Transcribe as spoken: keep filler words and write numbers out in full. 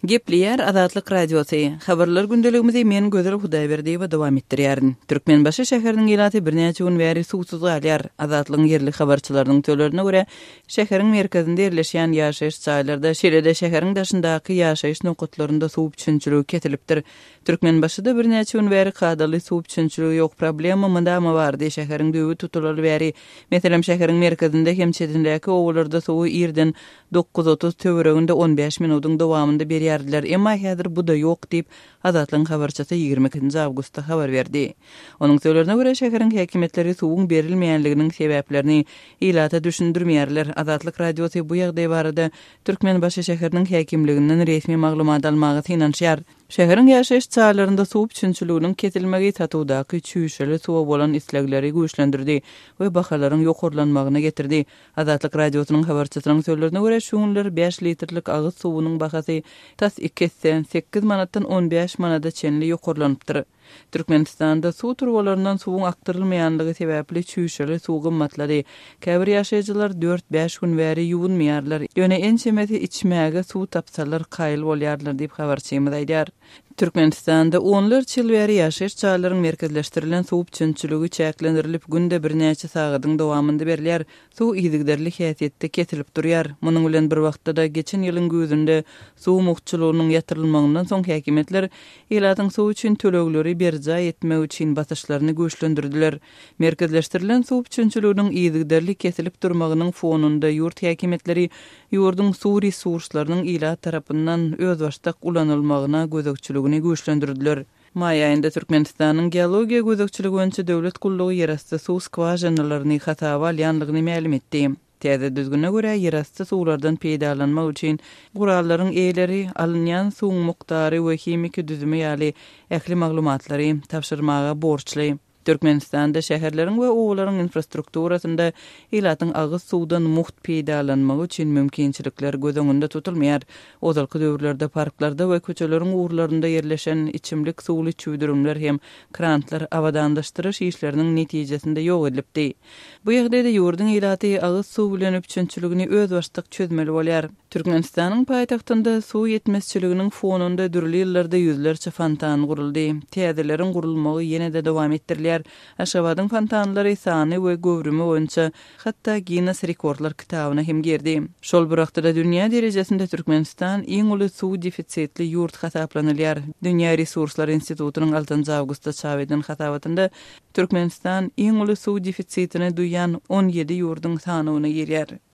Gepleyer Azatlyk Radiosu. Habarlar gündeligimizi men Gözel Hudaýberdi we dowam etdirýärin. Türkmenbaşy şäheriniň ýylaty birnäçe gün bäri suwsuz galýar. Azatlygyň yerli habarçylarynyň tölerine görä, şäheriň merkezinde ýerleşýän ýaşaýyş çaýlarynda şeýle şäheriň daşyndaky ýaşaýyş nokatlarynda suw üçinçiligi ketilipdir. Türkmenbaşyda birnäçe gün bäri kadaly suw üçinçiligi ýok problema mındama bardy. Şäheriň düýbi tutulary bäri. Meselem şäheriň merkezinde hem çetindäki owullarda suw ýerden dokuz otuz töwereginde on beş minutyň dowamında berýärdiler. Emma häzir bu da ýok diýip Azatlygyň habarçysy ýygrimi ikinji awgustda habar berdi. Onuň söýlerine görä şäheriň häkimetleri suwuň berilmeýänliginiň sebäplerini ýylata düşündirmeýärler. Azatlyk Radiosu bu ýagdaý barada Türkmenbaşy şäheriniň häkimliginden resmi maglumat almagy synanýar. Şäheriň ýaşaýyş çaýlarynda suw üçinçiliginiň ketilmegi tatuwdaky çüýşeli suwa bolan islegleri güýçlendirdi we bahalaryň ýokurlanmagyna getirdi. Azatlyk Radiosynyň habarçysynyň söýlerine görä şu günler beş litrlik agyz suwunyň bahasy tas iki yüz sekkiz manatdan on beş manada çenli ýokurlanypdyr. Türkmenistanda suw turwalaryndan suwuň aktyrylmaýanlygy sebäpli çüýşeli suw gymmatlady. Käbir ýaşaýjylar dört beş gün bäri ýuwunmaýarlar. Ýöne en çemeti içmäge suw tapsalar gaýly bolýarlar diýip habarçymyz aýdýar. Türkmenistanda onlarca ýyl bäri ýaşaýyş çaýlarynyň merkezleşdirilen suw üçinçiligi çäklendirilip günde birnäçe sagatyň dowamında berilýär. Suw ýygyderli häsiýetde ketilip durýar. Munyň bilen bir wagtda geçen ýylyň gözünde suw mukçylygynyň ýatyrylmagyndan soň häkimetler ýylatyň suw üçin tölegleri berja etmek üçin basyşlaryny güýçlendirdiler. Merkezleşdirilen suw üçinçiliginiň ýygyderli kesilip durmagynyň fonunda ýurt häkimetleri ýurdun suw resurslarynyň ýylat tarapyndan öz başda kullanylmagyna gözegçiligini güýçlendirdiler. May aýynda Türkmenistanyň geologiýa gözegçiligi boýunça döwlet gullugy ýerasty suw skwajanalaryny hatawa alýanlygyny ma'lum etdi. Täze düzgüne görä ýerasty suwlardan peýdalanmak üçin gurallaryň eýleri, alynýan suwuň muktary we hemiki düzümi ýaly ähli maglumatlary tapşyrmaga borçly. Türkmenistanda şäherleriň we owlaryň infrastrukturasynda ýylatyň agyz suwdan muht peýdalanmagy üçin mümkinçilikler göz öňünde tutulmaýar. Ozalky döwürlerde parklarda we köçeleriň uğurlarynda ýerleşen içimlik suwly çüýdürümler hem krantlar awadandaşdyryş işleriniň netijesinde ýok edilipdi. Bu ýagdaýda ýurdun ýylaty agyz suw bilen üçinçiligini öz başlyk çözmeli bolýar. Türkmenistanyň paýtagtynda suw ýetmezçiliginiň fonunda dürli ýyllarda ýüzlerçe fontan guruldy. Täzeleriň gurulmagy ýene-de dowam etdirilýär. Aşgabatyň fontanlary sany we göwrümi boýunça hatda Guinness rekordlar kitabyna hem girdi. Şol bir wagtda dünýä derejesinde Türkmenistan iň uly suw defisitli ýurt hasaplanylýar. Dünýä Resurslar Institutynyň altynjy awgustda çap edilen hasabatynda Türkmenistan iň uly suw defisitini duýan on ýedi ýurdun sanyny ýerýär.